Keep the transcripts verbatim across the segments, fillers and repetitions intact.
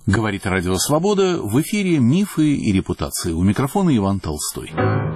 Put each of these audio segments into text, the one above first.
Говорит Радио Свобода, в эфире «Мифы и репутации». У микрофона Иван Толстой.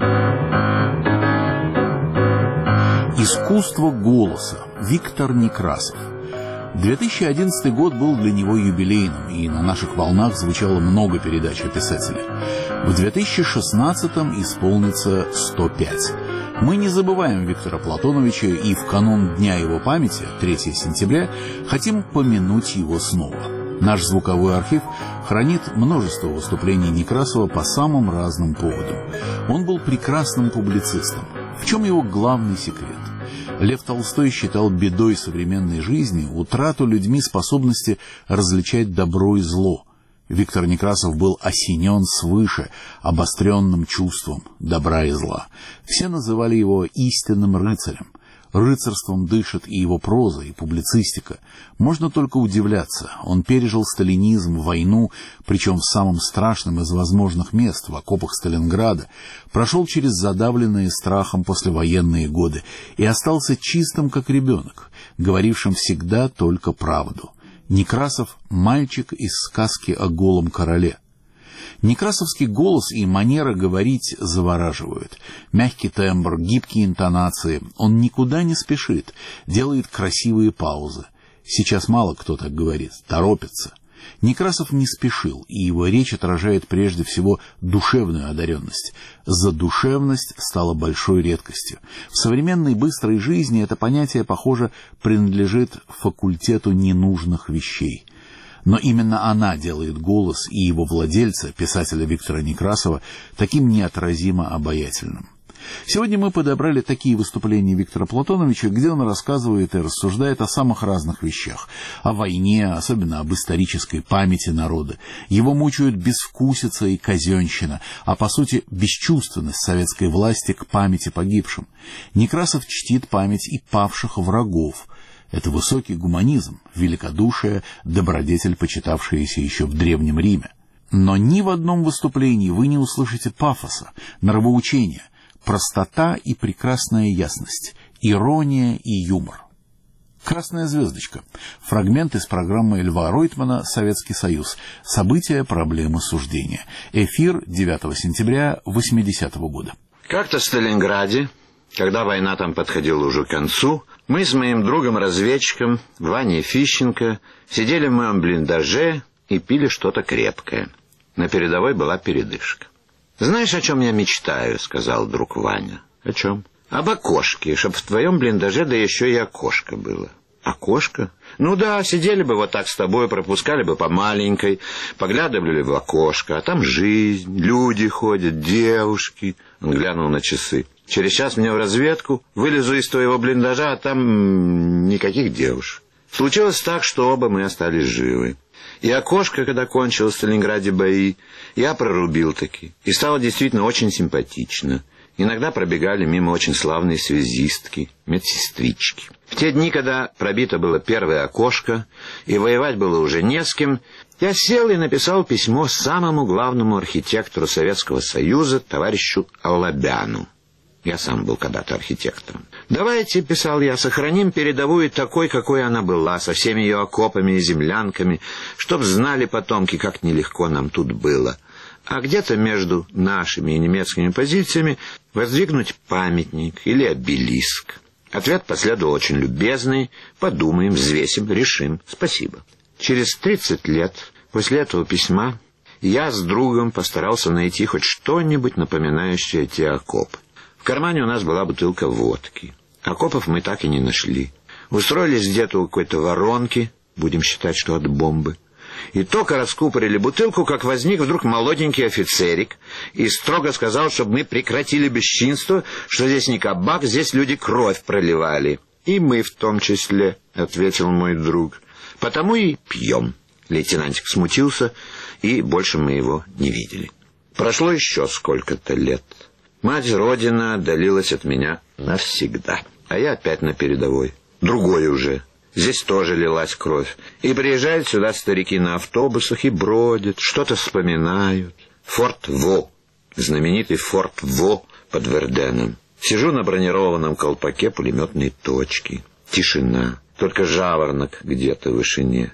Искусство голоса. Виктор Некрасов. две тысячи одиннадцатый год был для него юбилейным, и на наших волнах звучало много передач о писателе. В две тысячи шестнадцатом исполнится сто пять. Мы не забываем Виктора Платоновича и в канун Дня его памяти, третьего сентября, хотим помянуть его снова. Наш звуковой архив хранит множество выступлений Некрасова по самым разным поводам. Он был прекрасным публицистом. В чем его главный секрет? Лев Толстой считал бедой современной жизни утрату людьми способности различать добро и зло. Виктор Некрасов был осенен свыше обостренным чувством добра и зла. Все называли его истинным рыцарем. Рыцарством дышит и его проза, и публицистика. Можно только удивляться. Он пережил сталинизм, войну, причем в самом страшном из возможных мест, в окопах Сталинграда, прошел через задавленные страхом послевоенные годы и остался чистым, как ребенок, говорившим всегда только правду. Некрасов — мальчик из сказки о голом короле. Некрасовский голос и манера говорить завораживают. Мягкий тембр, гибкие интонации. Он никуда не спешит, делает красивые паузы. Сейчас мало кто так говорит, торопится. Некрасов не спешил, и его речь отражает прежде всего душевную одаренность. Задушевность стала большой редкостью. В современной быстрой жизни это понятие, похоже, принадлежит факультету ненужных вещей. Но именно она делает голос и его владельца, писателя Виктора Некрасова, таким неотразимо обаятельным. Сегодня мы подобрали такие выступления Виктора Платоновича, где он рассказывает и рассуждает о самых разных вещах. О войне, особенно об исторической памяти народа. Его мучают безвкусица и казенщина, а по сути бесчувственность советской власти к памяти погибшим. Некрасов чтит память и павших врагов. Это высокий гуманизм, великодушие, добродетель, почитавшаяся еще в Древнем Риме. Но ни в одном выступлении вы не услышите пафоса, нравоучения, простота и прекрасная ясность, ирония и юмор. «Красная звездочка». Фрагмент из программы Льва Ройтмана «Советский Союз. События, проблемы, суждения». Эфир девятого сентября восьмидесятого года. Как-то в Сталинграде, когда война там подходила уже к концу, мы с моим другом-разведчиком Ваней Фищенко сидели в моем блиндаже и пили что-то крепкое. На передовой была передышка. «Знаешь, о чем я мечтаю?» — сказал друг Ваня. «О чем?» «Об окошке, чтоб в твоем блиндаже да еще и окошко было». «Окошко?» «Ну да, сидели бы вот так с тобой, пропускали бы по маленькой, поглядывали в окошко, а там жизнь, люди ходят, девушки». Он глянул на часы. «Через час мне в разведку, вылезу из твоего блиндажа, а там никаких девушек». Случилось так, что оба мы остались живы. И окошко, когда кончилось в Сталинграде бои, я прорубил таки. И стало действительно очень симпатично. Иногда пробегали мимо очень славные связистки, медсестрички. В те дни, когда пробито было первое окошко, и воевать было уже не с кем, я сел и написал письмо самому главному архитектору Советского Союза, товарищу Аллабяну. Я сам был когда-то архитектором. «Давайте, — писал я, — сохраним передовую такой, какой она была, со всеми ее окопами и землянками, чтоб знали потомки, как нелегко нам тут было. А где-то между нашими и немецкими позициями воздвигнуть памятник или обелиск». Ответ последовал очень любезный. «Подумаем, взвесим, решим. Спасибо». Через тридцать лет после этого письма я с другом постарался найти хоть что-нибудь напоминающее те окопы. В кармане у нас была бутылка водки. Окопов мы так и не нашли. Устроились где-то у какой-то воронки, будем считать, что от бомбы. И только раскупорили бутылку, как возник вдруг молоденький офицерик и строго сказал, чтобы мы прекратили бесчинство, что здесь не кабак, здесь люди кровь проливали. «И мы в том числе», — ответил мой друг. «Потому и пьем». Лейтенантик смутился, и больше мы его не видели. Прошло еще сколько-то лет. Мать Родина отдалилась от меня навсегда. А я опять на передовой. Другой уже. Здесь тоже лилась кровь. И приезжают сюда старики на автобусах и бродят, что-то вспоминают. Форт Во. Знаменитый форт Во под Верденом. Сижу на бронированном колпаке пулеметной точки. Тишина. Только жаворонок где-то в вышине.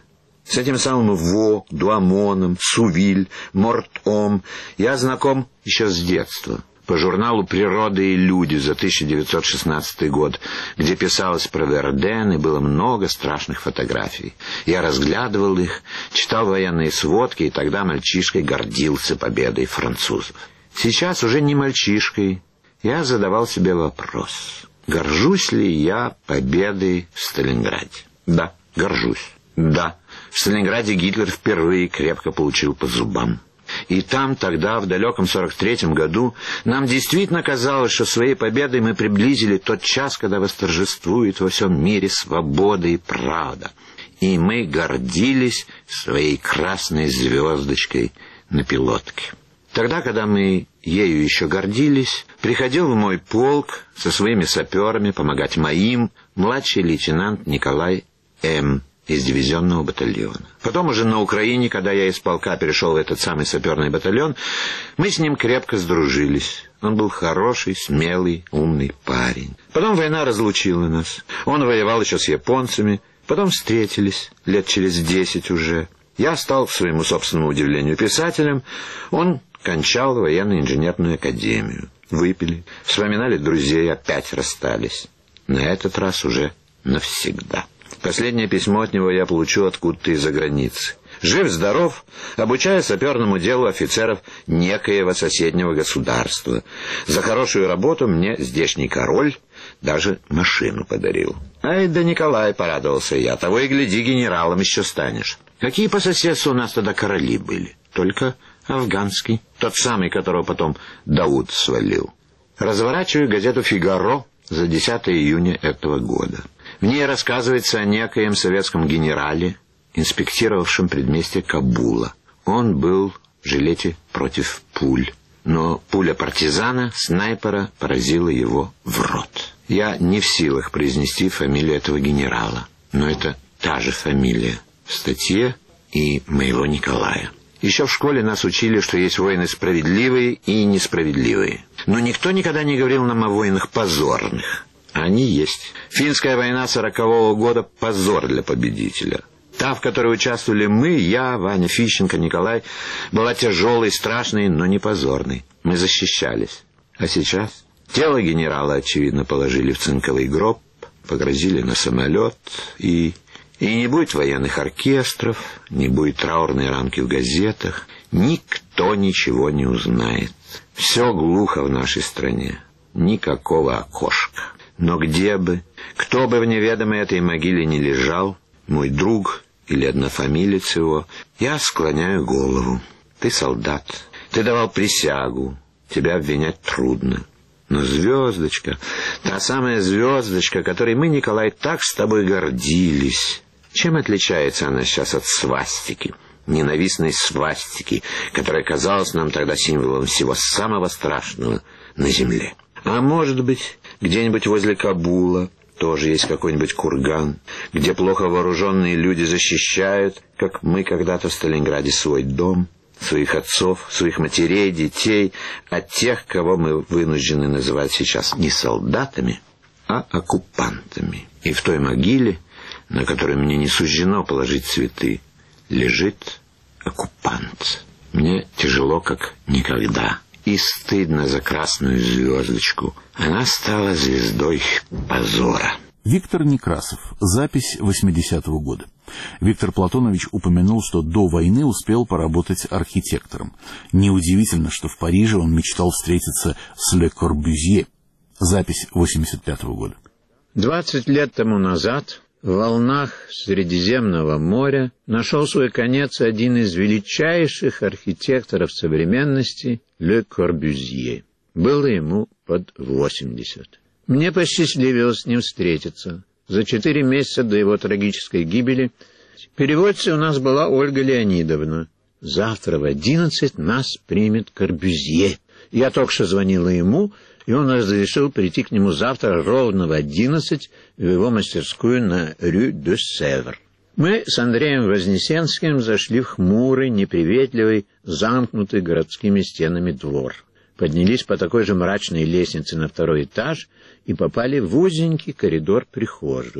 С этим самым Во, Дуамоном, Сувиль, Мортом я знаком еще с детства. По журналу «Природа и люди» за тысяча девятьсот шестнадцатый год, где писалось про Верден, и было много страшных фотографий. Я разглядывал их, читал военные сводки, и тогда мальчишкой гордился победой французов. Сейчас уже не мальчишкой. Я задавал себе вопрос: горжусь ли я победой в Сталинграде? Да, горжусь. Да, в Сталинграде Гитлер впервые крепко получил по зубам. И там тогда, в далеком сорок третьем году, нам действительно казалось, что своей победой мы приблизили тот час, когда восторжествует во всем мире свобода и правда. И мы гордились своей красной звездочкой на пилотке. Тогда, когда мы ею еще гордились, приходил в мой полк со своими саперами помогать моим младший лейтенант Николай М. из дивизионного батальона. Потом уже на Украине, когда я из полка перешел в этот самый саперный батальон, мы с ним крепко сдружились. Он был хороший, смелый, умный парень. Потом война разлучила нас. Он воевал еще с японцами. Потом встретились, лет через десять уже. Я стал, к своему собственному удивлению, писателем. Он кончал военно-инженерную академию. Выпили, вспоминали друзей, опять расстались. На этот раз уже навсегда. Последнее письмо от него я получу откуда-то из-за границы. Жив-здоров, обучая саперному делу офицеров некоего соседнего государства. За хорошую работу мне здешний король даже машину подарил. Ай да Николай, порадовался я, того и гляди, генералом еще станешь. Какие по соседству у нас тогда короли были? Только афганский, тот самый, которого потом Дауд свалил. Разворачиваю газету «Фигаро» за десятое июня этого года. В ней рассказывается о некоем советском генерале, инспектировавшем предместье Кабула. Он был в жилете против пуль, но пуля партизана, снайпера, поразила его в рот. Я не в силах произнести фамилию этого генерала, но это та же фамилия в статье и моего Николая. Еще в школе нас учили, что есть войны справедливые и несправедливые. Но никто никогда не говорил нам о войнах позорных. Они есть. Финская война сорокового года — позор для победителя. Та, в которой участвовали мы, я, Ваня Фищенко, Николай, была тяжелой, страшной, но не позорной. Мы защищались. А сейчас тело генерала, очевидно, положили в цинковый гроб, погрузили на самолет, и... И не будет военных оркестров, не будет траурной рамки в газетах, никто ничего не узнает. Все глухо в нашей стране, никакого окошка. Но где бы, кто бы в неведомой этой могиле не лежал, мой друг или однофамилец его, я склоняю голову. Ты солдат, ты давал присягу, тебя обвинять трудно. Но звездочка, та самая звездочка, которой мы, Николай, так с тобой гордились, чем отличается она сейчас от свастики, ненавистной свастики, которая казалась нам тогда символом всего самого страшного на земле? А может быть, где-нибудь возле Кабула тоже есть какой-нибудь курган, где плохо вооруженные люди защищают, как мы когда-то в Сталинграде, свой дом, своих отцов, своих матерей, детей, от тех, кого мы вынуждены называть сейчас не солдатами, а оккупантами. И в той могиле, на которой мне не суждено положить цветы, лежит оккупант. Мне тяжело, как никогда, и стыдно за красную звездочку. Она стала звездой позора. Виктор Некрасов. Запись восьмидесятого года. Виктор Платонович упомянул, что до войны успел поработать архитектором. Неудивительно, что в Париже он мечтал встретиться с Ле Корбюзье. Запись восемьдесят пятого года. Двадцать лет тому назад в волнах Средиземного моря нашел свой конец один из величайших архитекторов современности Ле Корбюзье. Было ему под восемьдесят. Мне посчастливилось с ним встретиться. За четыре месяца до его трагической гибели переводчицей у нас была Ольга Леонидовна. Завтра в одиннадцать нас примет Корбюзье. Я только что звонила ему, и он разрешил прийти к нему завтра ровно в одиннадцать в его мастерскую на Рю-де-Севр. Мы с Андреем Вознесенским зашли в хмурый, неприветливый, замкнутый городскими стенами двор. Поднялись по такой же мрачной лестнице на второй этаж и попали в узенький коридор-прихожую.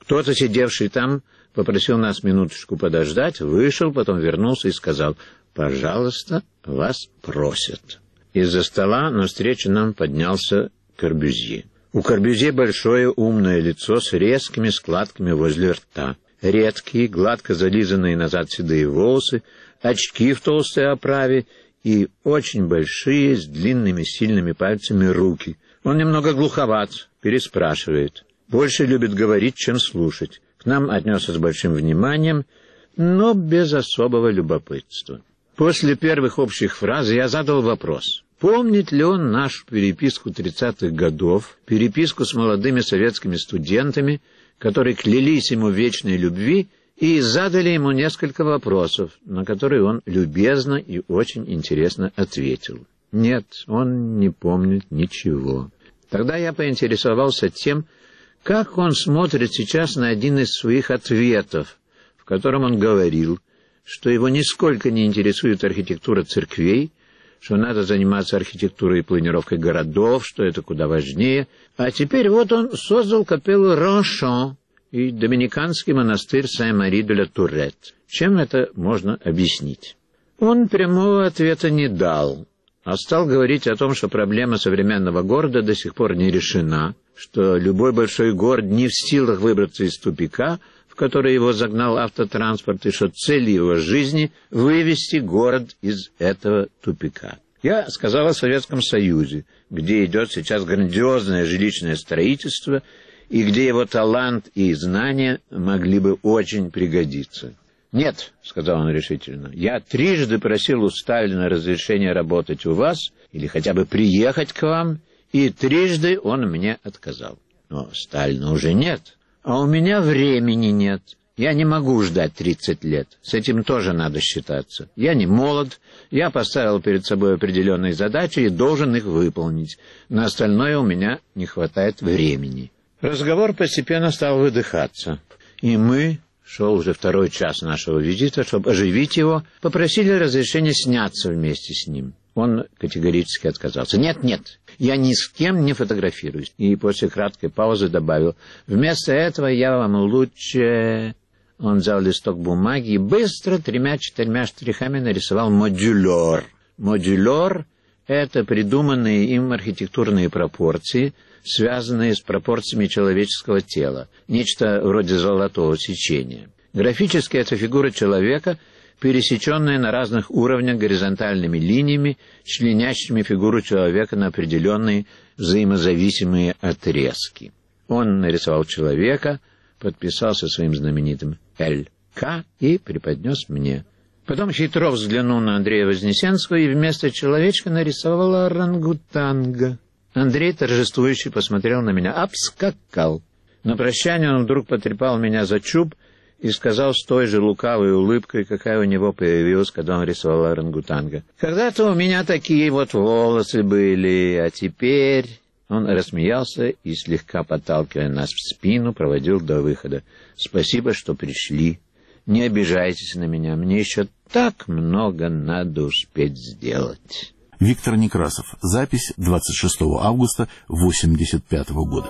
Кто-то, сидевший там, попросил нас минуточку подождать, вышел, потом вернулся и сказал: «Пожалуйста, вас просят». Из-за стола навстречу нам поднялся Корбюзье. У Корбюзье большое умное лицо с резкими складками возле рта, редкие, гладко зализанные назад седые волосы, очки в толстой оправе и очень большие, с длинными сильными пальцами руки. Он немного глуховат, переспрашивает. Больше любит говорить, чем слушать. К нам отнесся с большим вниманием, но без особого любопытства. После первых общих фраз я задал вопрос: помнит ли он нашу переписку тридцатых годов, переписку с молодыми советскими студентами, которые клялись ему в вечной любви и задали ему несколько вопросов, на которые он любезно и очень интересно ответил. Нет, он не помнит ничего. Тогда я поинтересовался тем, как он смотрит сейчас на один из своих ответов, в котором он говорил, что его нисколько не интересует архитектура церквей, что надо заниматься архитектурой и планировкой городов, что это куда важнее. А теперь вот он создал капеллу Раншон и доминиканский монастырь Сен-Мари-де-ла-Турет. Чем это можно объяснить? Он прямого ответа не дал, а стал говорить о том, что проблема современного города до сих пор не решена, что любой большой город не в силах выбраться из тупика, в который его загнал автотранспорт, и что цель его жизни — вывести город из этого тупика. Я сказал о Советском Союзе, где идет сейчас грандиозное жилищное строительство, и где его талант и знания могли бы очень пригодиться. «Нет», — сказал он решительно, — «я трижды просил у Сталина разрешения работать у вас или хотя бы приехать к вам, и трижды он мне отказал. Но Сталина уже нет, а у меня времени нет. Я не могу ждать тридцать лет, с этим тоже надо считаться. Я не молод, я поставил перед собой определенные задачи и должен их выполнить. На остальное у меня не хватает времени». Разговор постепенно стал выдыхаться, и мы... Шел уже второй час нашего визита, чтобы оживить его, попросили разрешения сняться вместе с ним. Он категорически отказался. «Нет, нет, я ни с кем не фотографируюсь». И после краткой паузы добавил: «Вместо этого я вам лучше...» Он взял листок бумаги и быстро тремя-четырьмя штрихами нарисовал модюлер. Модюлер — это придуманные им архитектурные пропорции, связанные с пропорциями человеческого тела, нечто вроде золотого сечения. Графически это фигура человека, пересеченная на разных уровнях горизонтальными линиями, членящими фигуру человека на определенные взаимозависимые отрезки. Он нарисовал человека, подписался своим знаменитым «Л К» и преподнес мне. Потом хитро взглянул на Андрея Вознесенского и вместо человечка нарисовал орангутанга. Андрей торжествующе посмотрел на меня, обскакал. На прощание он вдруг потрепал меня за чуб и сказал с той же лукавой улыбкой, какая у него появилась, когда он рисовал орангутанга: «Когда-то у меня такие вот волосы были, а теперь...» Он рассмеялся и, слегка подталкивая нас в спину, проводил до выхода. «Спасибо, что пришли. Не обижайтесь на меня, мне еще так много надо успеть сделать». Виктор Некрасов. Запись двадцать шестого августа восемьдесят пятого года.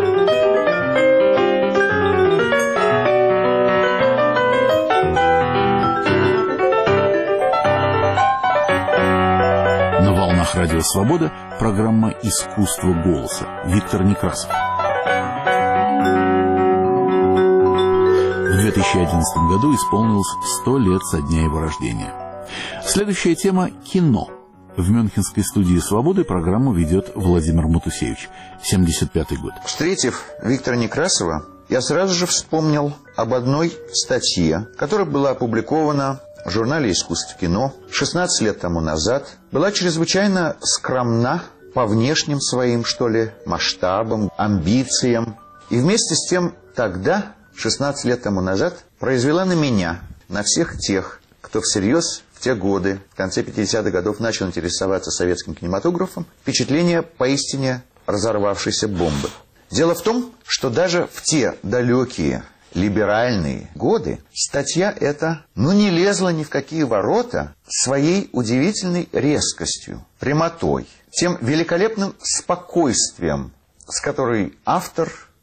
На волнах Радио Свобода программа «Искусство голоса». Виктор Некрасов. В две тысячи одиннадцатом году исполнилось сто лет со дня его рождения. Следующая тема — кино. В Мюнхенской студии «Свободы» программу ведет Владимир Матусевич. семьдесят пятый год. Встретив Виктора Некрасова, я сразу же вспомнил об одной статье, которая была опубликована в журнале «Искусство кино» шестнадцать лет тому назад. Была чрезвычайно скромна по внешним своим, что ли, масштабам, амбициям. И вместе с тем тогда, шестнадцать лет тому назад, произвела на меня, на всех тех, кто всерьез в те годы, в конце пятидесятых годов, начал интересоваться советским кинематографом, впечатление поистине разорвавшейся бомбы. Дело в том, что даже в те далекие либеральные годы статья эта, ну, не лезла ни в какие ворота своей удивительной резкостью, прямотой, тем великолепным спокойствием, с которой автор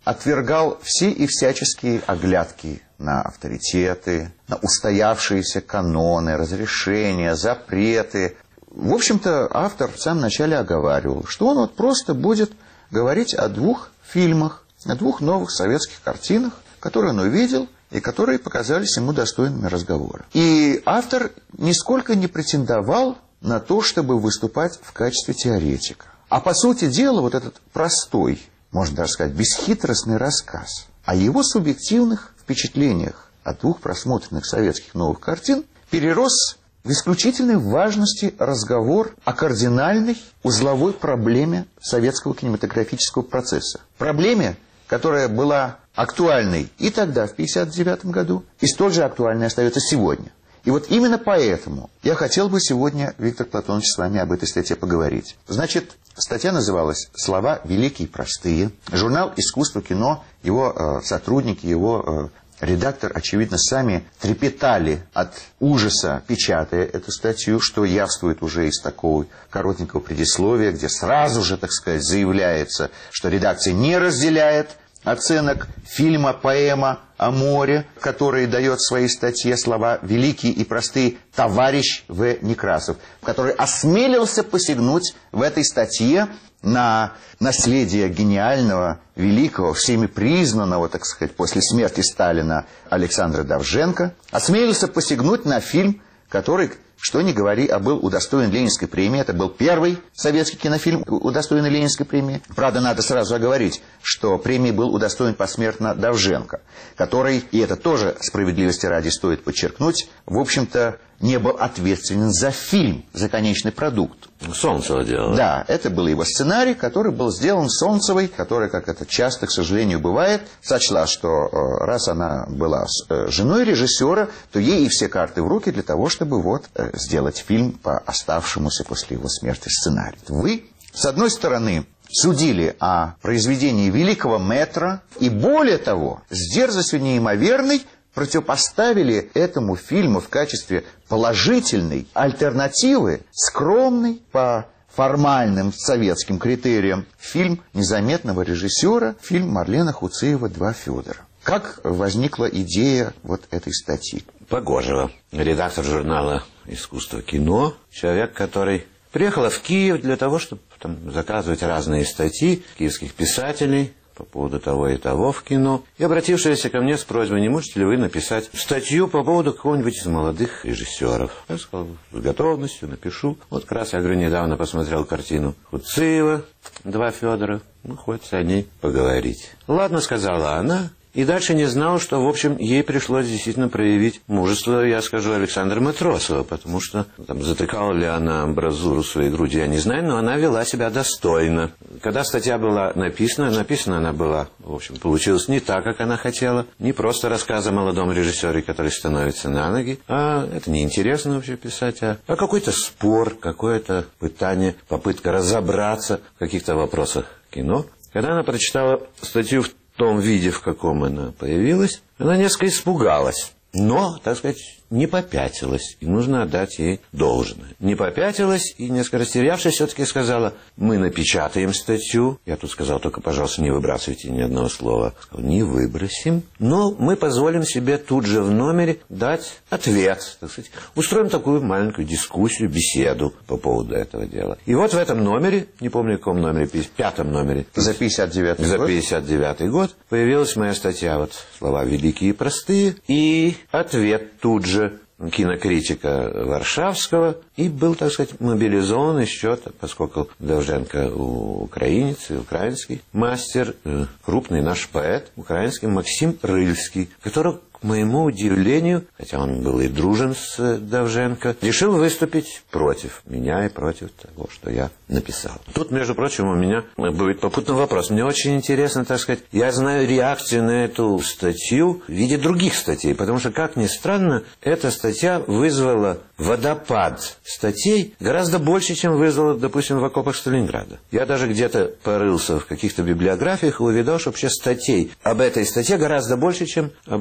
отвергал все и всяческие оглядки на авторитеты, на устоявшиеся каноны, разрешения, запреты. В общем-то, автор в самом начале оговаривал, что он вот просто будет говорить о двух фильмах, о двух новых советских картинах, которые он увидел и которые показались ему достойными разговора. И автор нисколько не претендовал на то, чтобы выступать в качестве теоретика. А по сути дела, вот этот простой, можно даже сказать, бесхитростный рассказ о его субъективных впечатлениях от двух просмотренных советских новых картин перерос в исключительной важности разговор о кардинальной узловой проблеме советского кинематографического процесса. Проблеме, которая была актуальной и тогда, в тысяча девятьсот пятьдесят девятом году, и столь же актуальной остается сегодня. И вот именно поэтому я хотел бы сегодня, Виктор Платонович, с вами об этой статье поговорить. Значит, статья называлась «Слова великие и простые». Журнал «Искусство кино», его э, сотрудники, его э, редактор, очевидно, сами трепетали от ужаса, печатая эту статью, что явствует уже из такого коротенького предисловия, где сразу же, так сказать, заявляется, что редакция не разделяет оценок фильма, поэма о море, который дает в своей статье слова великие и простые товарищ В. Некрасов, который осмелился посягнуть в этой статье на наследие гениального, великого, всеми признанного, так сказать, после смерти Сталина Александра Довженко, осмелился посягнуть на фильм, который, что ни говори, а был удостоен Ленинской премии. Это был первый советский кинофильм, удостоенный Ленинской премии. Правда, надо сразу оговорить, что премии был удостоен посмертно Довженко, который, и это тоже справедливости ради стоит подчеркнуть, в общем-то, не был ответственен за фильм, за конечный продукт. Солнцева делала. Да, это был его сценарий, который был сделан Солнцевой, которая, как это часто, к сожалению, бывает, сочла, что э, раз она была с, э, женой режиссера, то ей и все карты в руки для того, чтобы вот э, сделать фильм по оставшемуся после его смерти сценарию. Вы, с одной стороны, судили о произведении великого мэтра, и более того, с дерзостью неимоверной противопоставили этому фильму в качестве положительной альтернативы скромный по формальным советским критериям фильм незаметного режиссера, фильм Марлена Хуцеева «Два Федора». Как возникла идея вот этой статьи? Погожева, редактор журнала «Искусство кино», человек, который приехала в Киев для того, чтобы там заказывать разные статьи киевских писателей по поводу того и того в кино, и обратившаяся ко мне с просьбой, не можете ли вы написать статью по поводу какого-нибудь из молодых режиссеров. Я сказал, с готовностью напишу. Вот как раз, я говорю, недавно посмотрел картину Хуцеева «Два Федора», ну, хочется о ней поговорить. Ладно, сказала она. И дальше не знал, что, в общем, ей пришлось действительно проявить мужество, я скажу, Александра Матросова, потому что там, затыкала ли она амбразуру своей груди, я не знаю, но она вела себя достойно. Когда статья была написана, написана она была, в общем, получилась не так, как она хотела, не просто рассказ о молодом режиссере, который становится на ноги, а это неинтересно вообще писать, а, а какой-то спор, какое-то пытание, попытка разобраться в каких-то вопросах кино. Когда она прочитала статью в в том виде, в каком она появилась, она несколько испугалась, но, так сказать, не попятилась, и нужно отдать ей должное. Не попятилась и, несколько растерявшись, все-таки сказала, мы напечатаем статью. Я тут сказал, только, пожалуйста, не выбрасывайте ни одного слова. Сказал, не выбросим, но мы позволим себе тут же в номере дать ответ, так сказать. Устроим такую маленькую дискуссию, беседу по поводу этого дела. И вот в этом номере, не помню, в каком номере, в пятом номере. За пятьдесят девятый За год? пятьдесят девятый год появилась моя статья, вот, слова великие и простые, и ответ тут же кинокритика Варшавского, и был, так сказать, мобилизован еще, поскольку Довженко украинец и украинский мастер, крупный наш поэт украинский Максим Рыльский, который, к моему удивлению, хотя он был и дружен с Довженко, решил выступить против меня и против того, что я написал. Тут, между прочим, у меня будет попутный вопрос. Мне очень интересно, так сказать, я знаю реакцию на эту статью в виде других статей, потому что, как ни странно, эта статья вызвала водопад статей гораздо больше, чем вызвала, допустим, в окопах Сталинграда. Я даже где-то порылся в каких-то библиографиях и увидал, что вообще статей об этой статье гораздо больше, чем об окопах Сталинграда.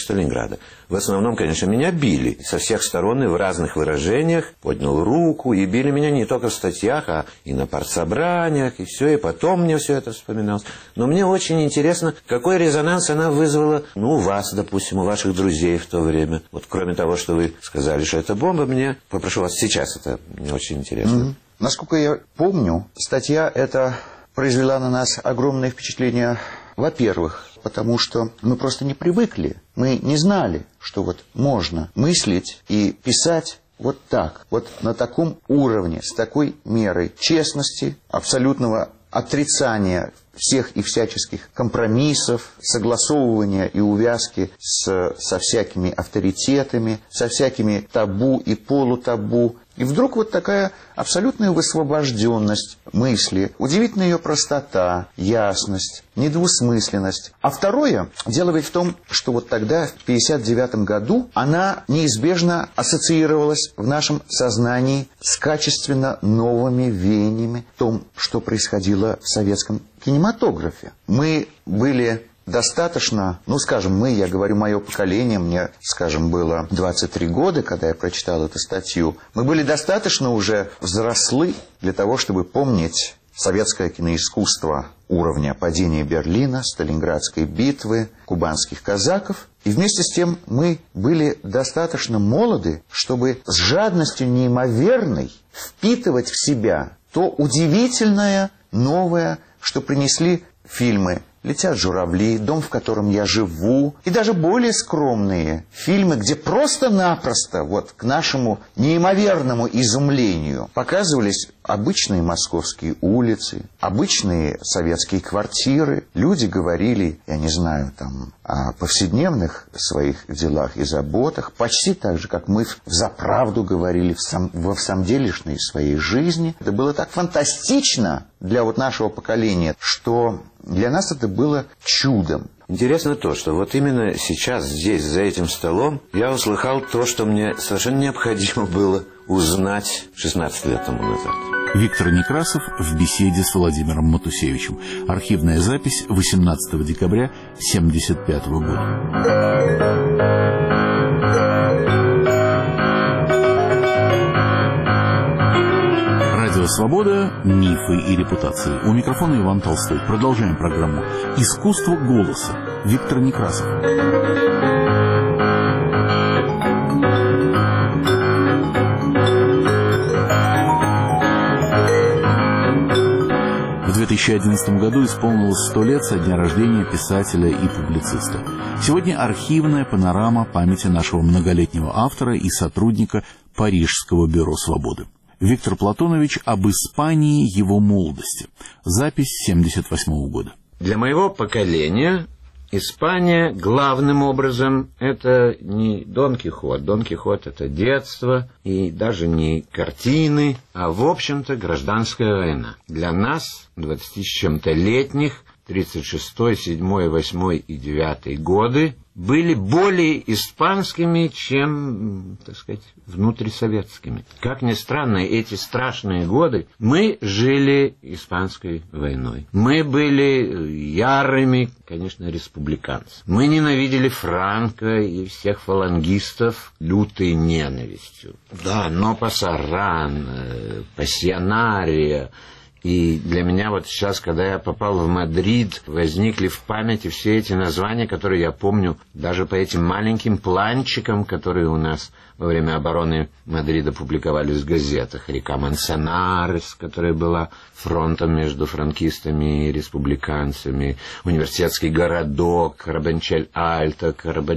Сталинграда. В основном, конечно, меня били со всех сторон и в разных выражениях. Поднял руку, и били меня не только в статьях, а и на партсобраниях, и все, и потом мне все это вспоминалось. Но мне очень интересно, какой резонанс она вызвала, ну, у вас, допустим, у ваших друзей в то время. Вот кроме того, что вы сказали, что это бомба, мне, попрошу вас сейчас, это мне очень интересно. Mm-hmm. Насколько я помню, статья эта произвела на нас огромное впечатление, во-первых, потому что мы просто не привыкли, мы не знали, что вот можно мыслить и писать вот так, вот на таком уровне, с такой мерой честности, абсолютного отрицания всех и всяческих компромиссов, согласовывания и увязки с, со всякими авторитетами, со всякими табу и полутабу. И вдруг вот такая абсолютная высвобожденность мысли, удивительная ее простота, ясность, недвусмысленность. А второе, дело ведь в том, что вот тогда, в пятьдесят девятом году, она неизбежно ассоциировалась в нашем сознании с качественно новыми веяниями в том, что происходило в советском кинематографе. Мы были... Достаточно, ну, скажем, мы, я говорю, мое поколение, мне, скажем, было двадцать три года, когда я прочитал эту статью, мы были достаточно уже взрослы для того, чтобы помнить советское киноискусство уровня падения Берлина, Сталинградской битвы, кубанских казаков. И вместе с тем мы были достаточно молоды, чтобы с жадностью неимоверной впитывать в себя то удивительное, новое, что принесли фильмы «Летят журавли», «Дом, в котором я живу», и даже более скромные фильмы, где просто-напросто, вот к нашему неимоверному изумлению, показывались обычные московские улицы, обычные советские квартиры. Люди говорили, я не знаю, там, о повседневных своих делах и заботах, почти так же, как мы взаправду говорили в сам, во всамделишной своей жизни. Это было так фантастично для вот нашего поколения, что для нас это было чудом. Интересно то, что вот именно сейчас, здесь, за этим столом, я услыхал то, что мне совершенно необходимо было узнать шестнадцать лет тому назад. Виктор Некрасов в беседе с Владимиром Матусевичем. Архивная запись восемнадцатого декабря тысяча девятьсот семьдесят пятого года. «Свобода. Мифы и репутации». У микрофона Иван Толстой. Продолжаем программу «Искусство голоса». Виктор Некрасов. В две тысячи одиннадцатом году исполнилось сто лет со дня рождения писателя и публициста. Сегодня архивная панорама памяти нашего многолетнего автора и сотрудника Парижского бюро свободы. Виктор Платонович об Испании его молодости. Запись семьдесят восьмого года. Для моего поколения Испания главным образом это не Дон Кихот. Дон Кихот это детство и даже не картины, а в общем-то гражданская война. Для нас, двадцати с чем-то летних, тридцать шестой, седьмой, восьмой и девятый годы, были более испанскими, чем, так сказать, внутрисоветскими. Как ни странно, эти страшные годы мы жили испанской войной. Мы были ярыми, конечно, республиканцами. Мы ненавидели Франко и всех фалангистов лютой ненавистью. Да, но Пасаран, Пассионария. И для меня вот сейчас, когда я попал в Мадрид, возникли в памяти все эти названия, которые я помню даже по этим маленьким планчикам, которые у нас во время обороны Мадрида публиковались в газетах. Река Мансанарес, которая была фронтом между франкистами и республиканцами. Университетский городок, Карабанчель-Альто,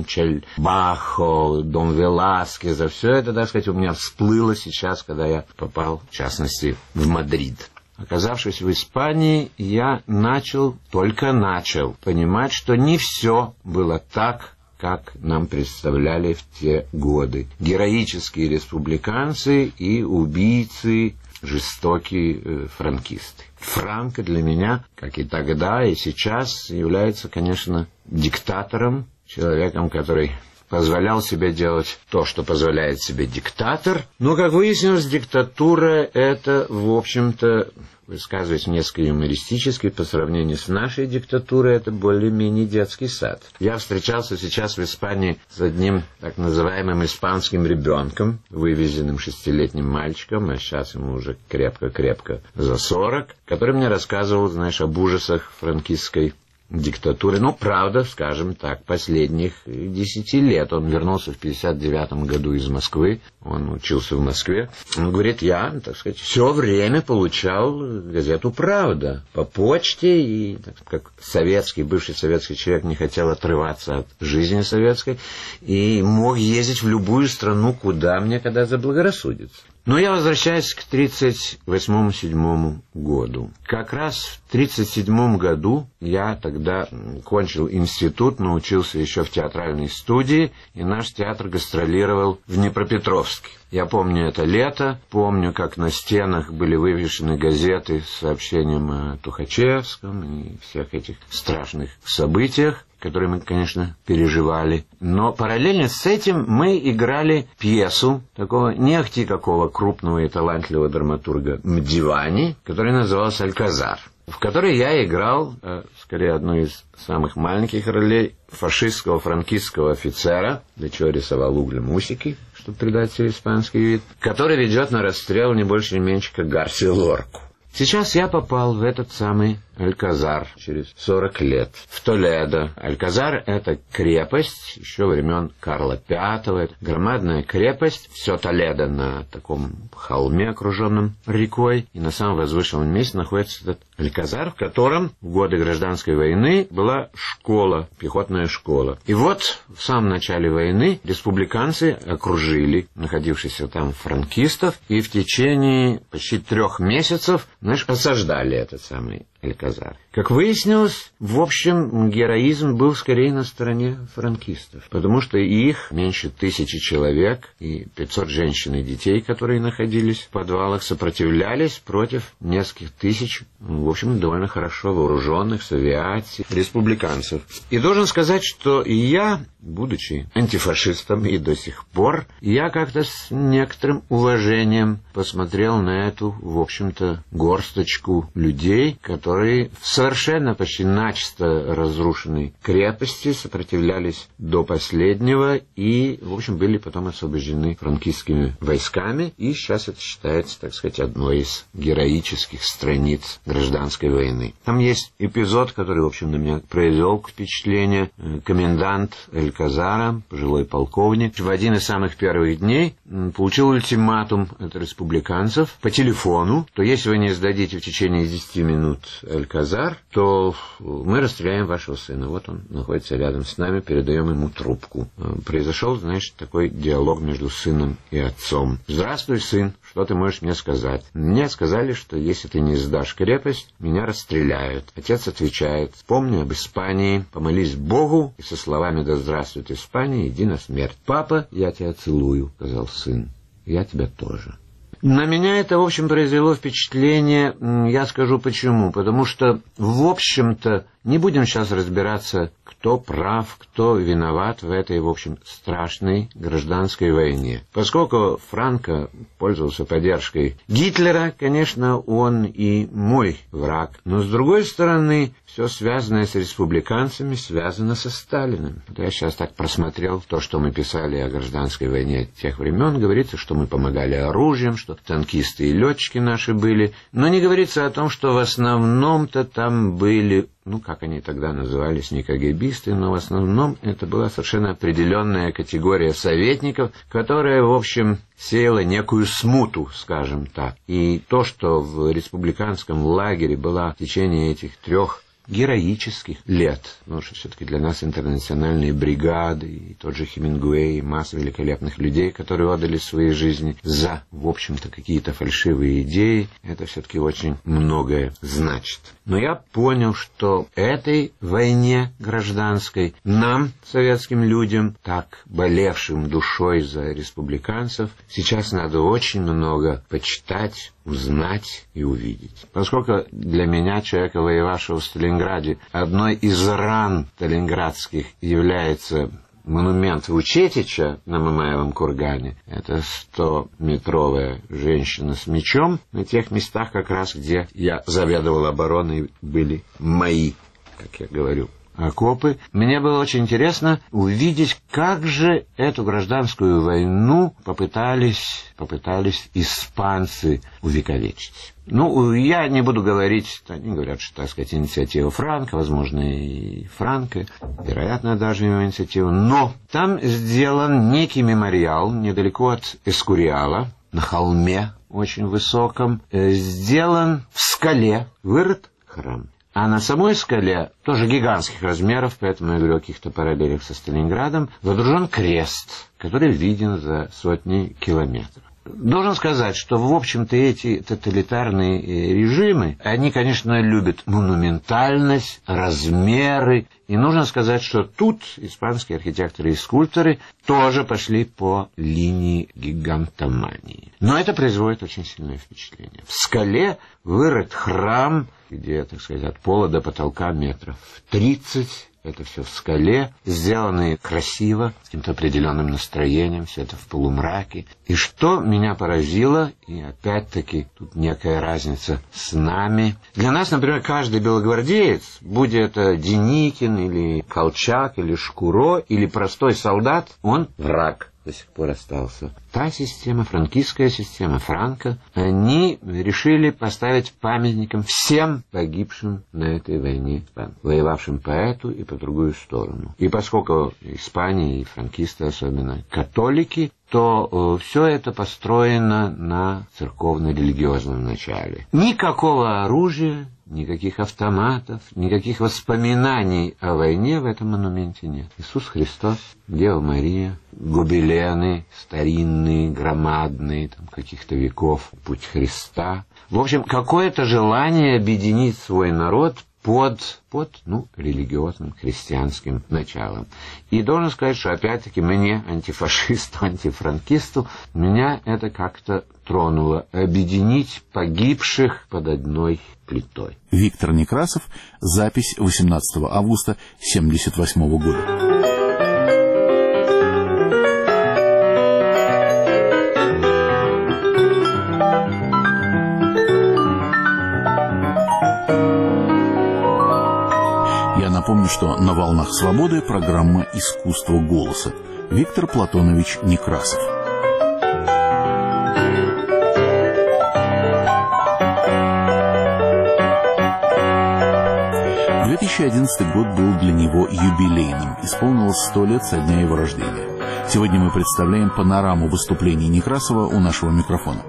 Карабанчель-Бахо, дом Веласкеза. Все это, так сказать, у меня всплыло сейчас, когда я попал, в частности, в Мадрид. Оказавшись в Испании, я начал, только начал понимать, что не все было так, как нам представляли в те годы. Героические республиканцы и убийцы, жестокие э, франкисты. Франко для меня, как и тогда, и сейчас, является, конечно, диктатором, человеком, который позволял себе делать то, что позволяет себе диктатор. Но, как выяснилось, диктатура — это, в общем-то, высказываясь несколько юмористически, по сравнению с нашей диктатурой, это более-менее детский сад. Я встречался сейчас в Испании с одним так называемым испанским ребенком, вывезенным шестилетним мальчиком, а сейчас ему уже крепко-крепко за сорок, который мне рассказывал, знаешь, об ужасах франкистской диктатуры. Ну, правда, скажем так, последних десяти лет. Он вернулся в пятьдесят девятом году из Москвы. Он учился в Москве. Он говорит, я, так сказать, все время получал газету «Правда» по почте. И, так, как советский, бывший советский человек, не хотел отрываться от жизни советской. И мог ездить в любую страну, куда мне когда заблагорассудится. Но я возвращаюсь к тридцать восьмому седьмому году. Как раз в тридцать седьмом году я тогда кончил институт, научился еще в театральной студии, и наш театр гастролировал в Днепропетровске. Я помню это лето, помню, как на стенах были вывешены газеты с сообщением о Тухачевском и всех этих страшных событиях, которые мы, конечно, переживали. Но параллельно с этим мы играли пьесу такого не ахти какого крупного и талантливого драматурга Мдивани, которая называлась «Альказар», в которой я играл, скорее, одну из самых маленьких ролей фашистского франкистского офицера, для чего рисовал углем усики, чтобы придать себе испанский вид, который ведет на расстрел не больше не меньше, как Гарсия Лорку. Сейчас я попал в этот самый Альказар через сорок лет, в Толедо. Альказар — это крепость еще времен Карла Пятого. Это громадная крепость. Все Толедо на таком холме, окруженном рекой. И на самом возвышенном месте находится этот Альказар, в котором в годы гражданской войны была школа, пехотная школа. И вот в самом начале войны республиканцы окружили находившихся там франкистов и в течение почти трех месяцев, знаешь, осаждали этот самый Альказар. Как выяснилось, в общем, героизм был скорее на стороне франкистов, потому что их меньше тысячи человек и пятьсот женщин и детей, которые находились в подвалах, сопротивлялись против нескольких тысяч, в общем, довольно хорошо вооруженных с авиацией республиканцев. И должен сказать, что и я, будучи антифашистом и до сих пор, я как-то с некоторым уважением посмотрел на эту, в общем-то, горсточку людей, которые в совершенно почти начисто разрушенной крепости сопротивлялись до последнего и, в общем, были потом освобождены франкистскими войсками. И сейчас это считается, так сказать, одной из героических страниц гражданской войны. Там есть эпизод, который, в общем, на меня произвел впечатление. Комендант Альказара, пожилой полковник, в один из самых первых дней получил ультиматум от республиканцев по телефону, то если вы не сдадите в течение десяти минут Альказар, то мы расстреляем вашего сына. Вот он находится рядом с нами, передаем ему трубку. Произошел, знаешь, такой диалог между сыном и отцом. «Здравствуй, сын, что ты можешь мне сказать?» «Мне сказали, что если ты не сдашь крепость, меня расстреляют». Отец отвечает: «Помни об Испании, помолись Богу, и со словами «Да здравствует Испания» иди на смерть». «Папа, я тебя целую», — сказал сын. «Я тебя тоже». На меня это, в общем, произвело впечатление, я скажу почему. Потому что, в общем-то, не будем сейчас разбираться, кто прав, кто виноват в этой, в общем, страшной гражданской войне. Поскольку Франко пользовался поддержкой Гитлера, конечно, он и мой враг. Но, с другой стороны, все связанное с республиканцами связано со Сталиным. Я сейчас так просмотрел то, что мы писали о гражданской войне тех времен. Говорится, что мы помогали оружием, что танкисты и летчики наши были. Но не говорится о том, что в основном-то там были, ну, как они тогда назывались, не кагебисты, но в основном это была совершенно определенная категория советников, которая, в общем, сеяла некую смуту, скажем так. И то, что в республиканском лагере была в течение этих трех героических лет, потому что все-таки для нас интернациональные бригады, и тот же Хемингуэй, и масса великолепных людей, которые отдали свои жизни за, в общем-то, какие-то фальшивые идеи, это все-таки очень многое значит. Но я понял, что этой войне гражданской нам, советским людям, так болевшим душой за республиканцев, сейчас надо очень много почитать, узнать и увидеть. Поскольку для меня, человека, воевавшего в Сталинграде, одной из ран сталинградских является монумент Вучетича на Мамаевом кургане. Это стометровая женщина с мечом на тех местах, как раз где я заведовал обороной, были мои, как я говорю, окопы. Мне было очень интересно увидеть, как же эту гражданскую войну попытались, попытались испанцы увековечить. Ну, я не буду говорить, они говорят, что, так сказать, инициатива Франко, возможно, и Франко, вероятно, даже его инициатива, но там сделан некий мемориал недалеко от Эскуриала, на холме очень высоком, сделан в скале, вырыт храм. А на самой скале, тоже гигантских размеров, поэтому я говорю о каких-то параллелях со Сталинградом, водружен крест, который виден за сотни километров. Должен сказать, что, в общем-то, эти тоталитарные режимы, они, конечно, любят монументальность, размеры. И нужно сказать, что тут испанские архитекторы и скульпторы тоже пошли по линии гигантомании. Но это производит очень сильное впечатление. В скале вырыт храм, где, так сказать, от пола до потолка метров тридцать. Это все в скале, сделанные красиво, с каким-то определенным настроением, все это в полумраке. И что меня поразило, и опять-таки тут некая разница с нами. Для нас, например, каждый белогвардеец, будь это Деникин, или Колчак, или Шкуро, или простой солдат, он враг. До сих пор остался. Та система, франкистская система, Франко, они решили поставить памятником всем погибшим на этой войне, воевавшим по эту и по другую сторону. И поскольку Испания и франкисты особенно католики, то э, все это построено на церковно-религиозном начале. Никакого оружия, никаких автоматов, никаких воспоминаний о войне в этом монументе нет. Иисус Христос, Дева Мария, гобелены старинные, громадные, там, каких-то веков, путь Христа. В общем, какое-то желание объединить свой народ под, под ну, религиозным, христианским началом. И должен сказать, что опять-таки мне, антифашисту, антифранкисту, меня это как-то тронуло. Объединить погибших под одной плитой. Виктор Некрасов. Запись восемнадцатого августа семьдесят восьмого года. Напомню, что на «Волнах свободы» программа «Искусство голоса». Виктор Платонович Некрасов. две тысячи одиннадцатый год был для него юбилейным. Исполнилось сто лет со дня его рождения. Сегодня мы представляем панораму выступлений Некрасова у нашего микрофона.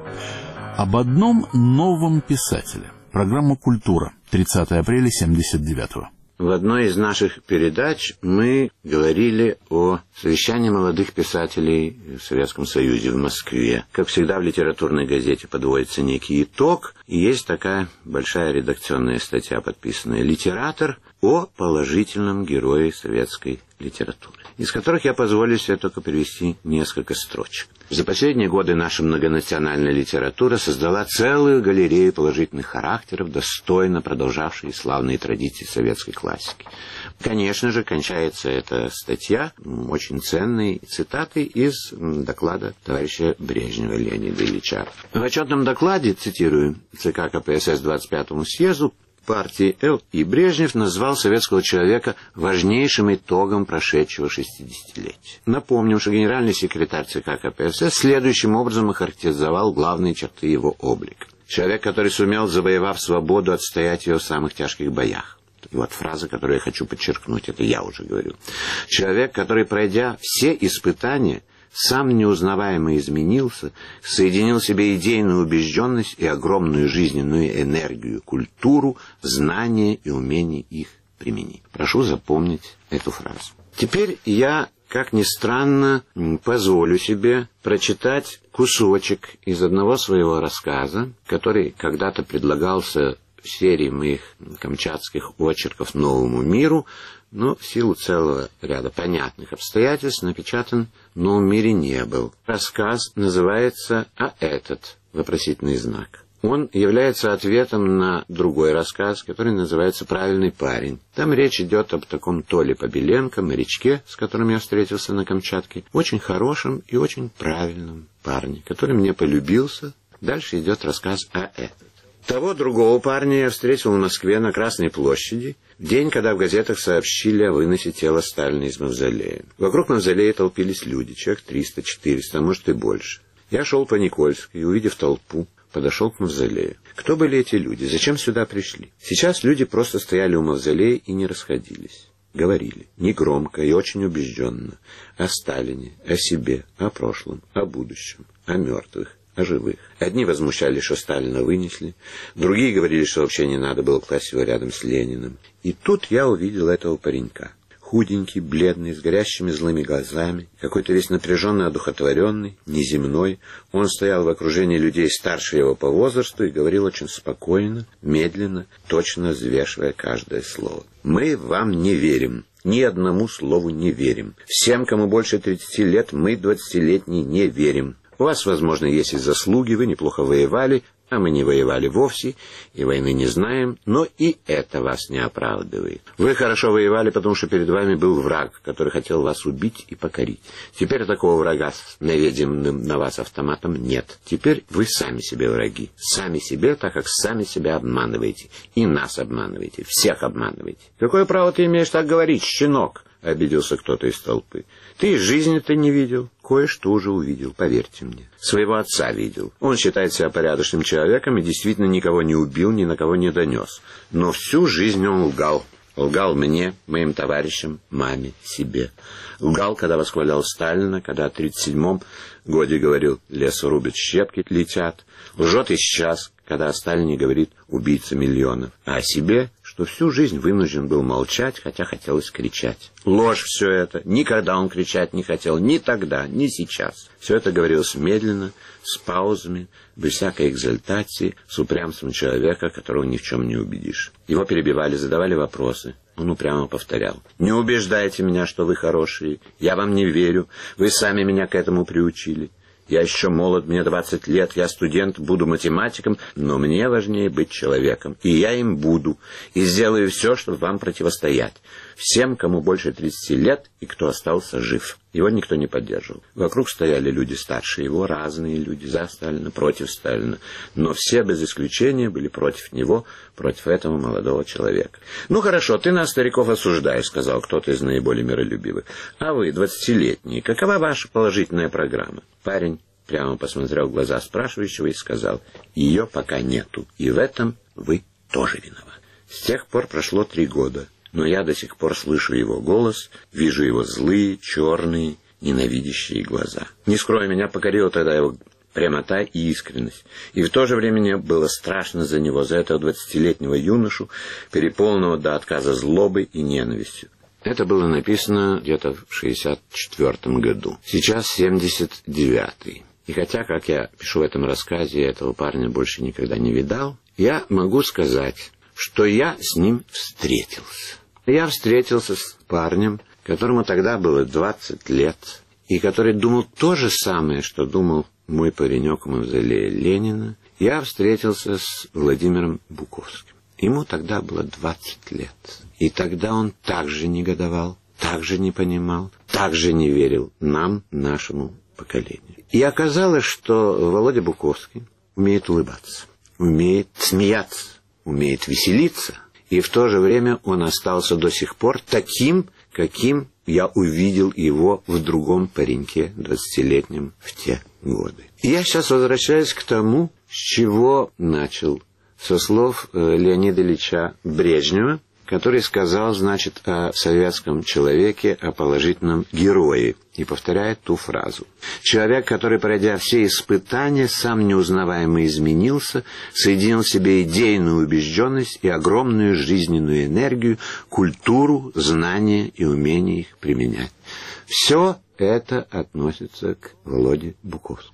Об одном новом писателе. Программа «Культура». тридцатого апреля семьдесят девятого. В одной из наших передач мы говорили о совещании молодых писателей в Советском Союзе в Москве. Как всегда, в литературной газете подводится некий итог, и есть такая большая редакционная статья, подписанная «Литератор» о положительном герое советской литературы, из которых я позволю себе только привести несколько строчек. За последние годы наша многонациональная литература создала целую галерею положительных характеров, достойно продолжавшие славные традиции советской классики. Конечно же, кончается эта статья очень ценной цитатой из доклада товарища Брежнева Леонида Ильича. В отчетном докладе, цитирую, ЦК КПСС двадцать пятому съезду партии Л. И. Брежнев назвал советского человека важнейшим итогом прошедшего шестидесятилетия. Напомним, что генеральный секретарь ЦК КПСС следующим образом охарактеризовал главные черты его облика. Человек, который сумел, завоевав свободу, отстоять ее в самых тяжких боях. И вот фраза, которую я хочу подчеркнуть, это я уже говорю. Человек, который, пройдя все испытания, сам неузнаваемо изменился, соединил в себе идейную убежденность и огромную жизненную энергию, культуру, знания и умение их применить. Прошу запомнить эту фразу. Теперь я, как ни странно, позволю себе прочитать кусочек из одного своего рассказа, который когда-то предлагался в серии моих камчатских очерков «Новому миру», но в силу целого ряда понятных обстоятельств напечатан в «Новом мире» не был. Рассказ называется «А этот?» вопросительный знак. Он является ответом на другой рассказ, который называется «Правильный парень». Там речь идет об таком Толе Побеленко, морячке, с которым я встретился на Камчатке, очень хорошем и очень правильном парне, который мне полюбился. Дальше идет рассказ о этом. Того другого парня я встретил в Москве на Красной площади, в день, когда в газетах сообщили о выносе тела Сталина из мавзолея. Вокруг мавзолея толпились люди, человек триста-четыреста, а может и больше. Я шел по Никольской и, увидев толпу, подошел к мавзолею. Кто были эти люди? Зачем сюда пришли? Сейчас люди просто стояли у мавзолея и не расходились. Говорили, негромко и очень убежденно, о Сталине, о себе, о прошлом, о будущем, о мертвых, о живых. Одни возмущались, что Сталина вынесли, другие говорили, что вообще не надо было класть его рядом с Лениным. И тут я увидел этого паренька. Худенький, бледный, с горящими злыми глазами, какой-то весь напряженный, одухотворенный, неземной. Он стоял в окружении людей старше его по возрасту и говорил очень спокойно, медленно, точно взвешивая каждое слово. «Мы вам не верим. Ни одному слову не верим. Всем, кому больше тридцати лет, мы, двадцатилетние, не верим. У вас, возможно, есть и заслуги, вы неплохо воевали, а мы не воевали вовсе, и войны не знаем, но и это вас не оправдывает. Вы хорошо воевали, потому что перед вами был враг, который хотел вас убить и покорить. Теперь такого врага с наведенным на вас автоматом нет. Теперь вы сами себе враги. Сами себе, так как сами себя обманываете. И нас обманываете, всех обманываете. Какое право ты имеешь так говорить, щенок? — обиделся кто-то из толпы. «Ты жизни-то не видел?» «Кое-что уже увидел, поверьте мне. Своего отца видел. Он считает себя порядочным человеком и действительно никого не убил, ни на кого не донес. Но всю жизнь он лгал. Лгал мне, моим товарищам, маме, себе. Лгал, когда восхвалял Сталина, когда в тридцать седьмом годе говорил «лес рубят, щепки летят». Лжет и сейчас, когда о Сталине говорит «убийца миллионов». А о себе, что всю жизнь вынужден был молчать, хотя хотелось кричать. Ложь все это. Никогда он кричать не хотел. Ни тогда, ни сейчас. Все это говорилось медленно, с паузами, без всякой экзальтации, с упрямством человека, которого ни в чем не убедишь. Его перебивали, задавали вопросы. Он упрямо повторял: «Не убеждайте меня, что вы хорошие. Я вам не верю. Вы сами меня к этому приучили. Я еще молод, мне двадцать лет, я студент, буду математиком, но мне важнее быть человеком. И я им буду. И сделаю все, чтобы вам противостоять. Всем, кому больше тридцати лет и кто остался жив». Его никто не поддерживал. Вокруг стояли люди старше его, разные люди, за Сталина, против Сталина. Но все без исключения были против него, против этого молодого человека. «Ну хорошо, ты нас, стариков, осуждаешь», — сказал кто-то из наиболее миролюбивых. «А вы, двадцатилетние, какова ваша положительная программа?» Парень прямо посмотрел в глаза спрашивающего и сказал: «Ее пока нету, и в этом вы тоже виноваты». С тех пор прошло три года. Но я до сих пор слышу его голос, вижу его злые, черные, ненавидящие глаза. Не скрою, меня покорила тогда его прямота и искренность. И в то же время мне было страшно за него, за этого двадцатилетнего юношу, переполненного до отказа злобой и ненавистью. Это было написано где-то в шестьдесят четвёртом году. Сейчас семьдесят девятый. И хотя, как я пишу в этом рассказе, я этого парня больше никогда не видал, я могу сказать, что я с ним встретился. Я встретился с парнем, которому тогда было двадцать лет, и который думал то же самое, что думал мой паренек в мавзолее Ленина. Я встретился с Владимиром Буковским. Ему тогда было двадцать лет. И тогда он также негодовал, также не понимал, также не верил нам, нашему поколению. И оказалось, что Володя Буковский умеет улыбаться, умеет смеяться, умеет веселиться. И в то же время он остался до сих пор таким, каким я увидел его в другом пареньке, двадцатилетнем, в те годы. И я сейчас возвращаюсь к тому, с чего начал, со слов Леонида Ильича Брежнева, который сказал, значит, о советском человеке, о положительном герое, и повторяет ту фразу. Человек, который, пройдя все испытания, сам неузнаваемо изменился, соединил в себе идейную убежденность и огромную жизненную энергию, культуру, знания и умение их применять. Все это относится к Володе Буковскому.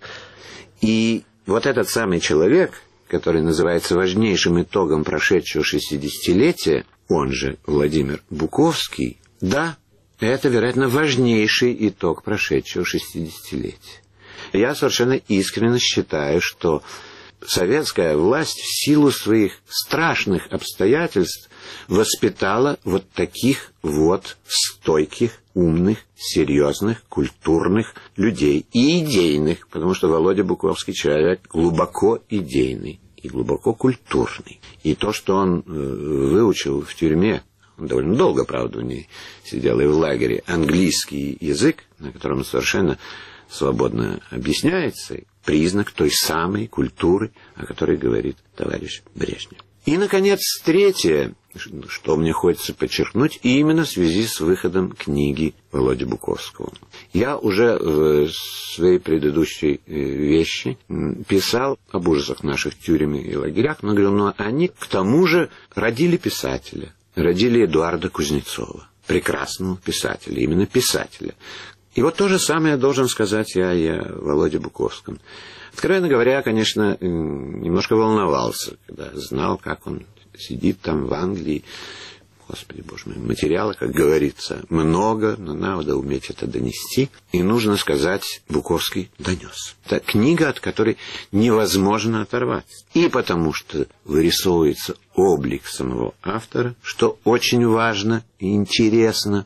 И вот этот самый человек, который называется важнейшим итогом прошедшего шестидесятилетия, он же Владимир Буковский, да, это, вероятно, важнейший итог прошедшего шестидесятилетия. Я совершенно искренне считаю, что советская власть в силу своих страшных обстоятельств воспитала вот таких вот стойких, умных, серьезных, культурных людей и идейных, потому что Володя Буковский человек глубоко идейный и глубоко культурный. И то, что он выучил в тюрьме, он довольно долго, правда, не сидел и в лагере, английский язык, на котором он совершенно свободно объясняется, признак той самой культуры, о которой говорит товарищ Брежнев. И, наконец, третье, что мне хочется подчеркнуть, именно в связи с выходом книги Володи Буковского. Я уже в своей предыдущей вещи писал об ужасах наших тюрем и лагерях, но говорил, но они к тому же родили писателя, родили Эдуарда Кузнецова, прекрасного писателя, именно писателя. И вот то же самое я должен сказать я и о Володе Буковском. Откровенно говоря, конечно, немножко волновался, когда знал, как он сидит там в Англии. Господи, боже мой, материала, как говорится, много, но надо уметь это донести. И нужно сказать, Буковский донес. Это книга, от которой невозможно оторваться. И потому что вырисовывается облик самого автора, что очень важно и интересно.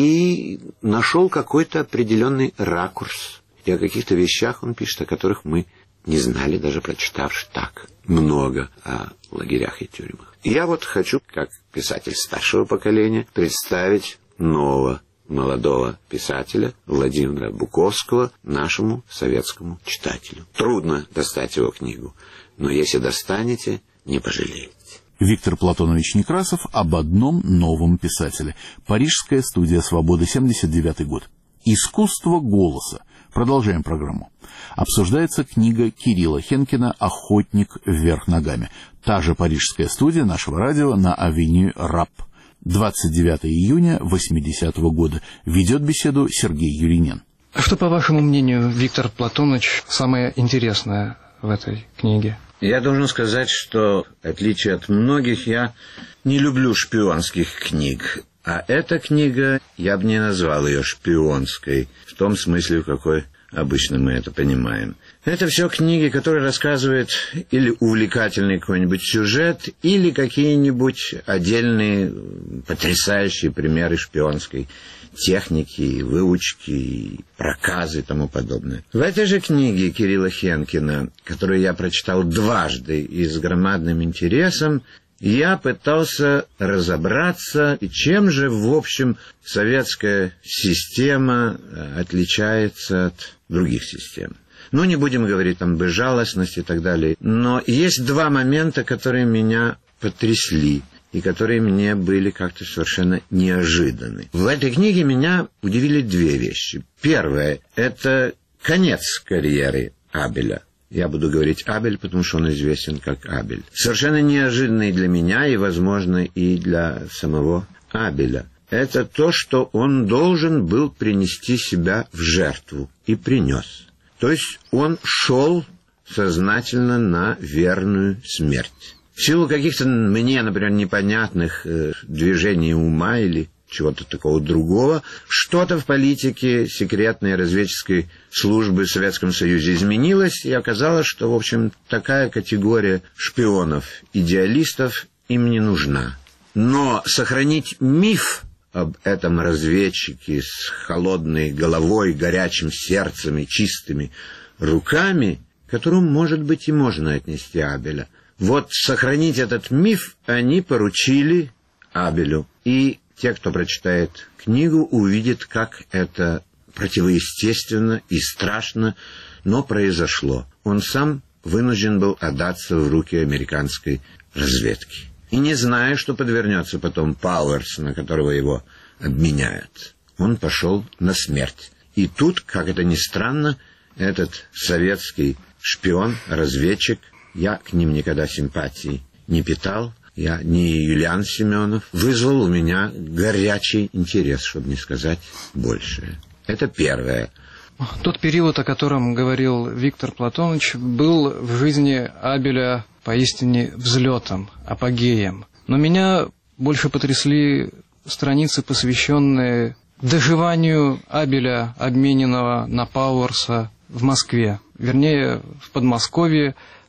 И нашел какой-то определенный ракурс. И о каких-то вещах он пишет, о которых мы не знали, даже прочитавши так много о лагерях и тюрьмах. И я вот хочу, как писатель старшего поколения, представить нового молодого писателя Владимира Буковского нашему советскому читателю. Трудно достать его книгу, но если достанете, не пожалеете. Виктор Платонович Некрасов об одном новом писателе. Парижская студия «Свобода», семьдесят девятый год. «Искусство голоса». Продолжаем программу. Обсуждается книга Кирилла Хенкина «Охотник вверх ногами». Та же парижская студия нашего радио на авеню Рап. двадцать девятого июня восьмидесятого года. Ведет беседу Сергей Юринен. Что, по вашему мнению, Виктор Платонович, самое интересное в этой книге? Я должен сказать, что, в отличие от многих, я не люблю шпионских книг. А эта книга, я бы не назвал ее шпионской, в том смысле, в какой обычно мы это понимаем. Это все книги, которые рассказывают или увлекательный какой-нибудь сюжет, или какие-нибудь отдельные потрясающие примеры шпионской техники, выучки, проказы и тому подобное. В этой же книге Кирилла Хенкина, которую я прочитал дважды и с громадным интересом, я пытался разобраться, чем же, в общем, советская система отличается от других систем. Ну, не будем говорить там безжалостность и так далее. Но есть два момента, которые меня потрясли и которые мне были как-то совершенно неожиданны. В этой книге меня удивили две вещи. Первое – это конец карьеры Абеля. Я буду говорить Абель, потому что он известен как Абель. Совершенно неожиданный для меня и, возможно, и для самого Абеля. Это то, что он должен был принести себя в жертву. И принес. То есть он шел сознательно на верную смерть. В силу каких-то мне, например, непонятных э, движений ума или чего-то такого другого, что-то в политике секретной разведческой службы в Советском Союзе изменилось, и оказалось, что, в общем, такая категория шпионов, идеалистов им не нужна. Но сохранить миф об этом разведчике с холодной головой, горячим сердцем и чистыми руками, к которому, может быть, и можно отнести Абеля. Вот сохранить этот миф они поручили Абелю. И те, кто прочитает книгу, увидят, как это противоестественно и страшно, но произошло. Он сам вынужден был отдаться в руки американской разведки. И не зная, что подвернется потом Пауэрс, на которого его обменяют, он пошел на смерть. И тут, как это ни странно, этот советский шпион, разведчик, я к ним никогда симпатии не питал, я не Юлиан Семенов, вызвал у меня горячий интерес, чтобы не сказать большее. Это первое. Тот период, о котором говорил Виктор Платонович, был в жизни Абеля поистине взлетом, апогеем. Но меня больше потрясли страницы, посвященные доживанию Абеля, обмененного на Пауэрса в Москве. Вернее, в Подмосковье,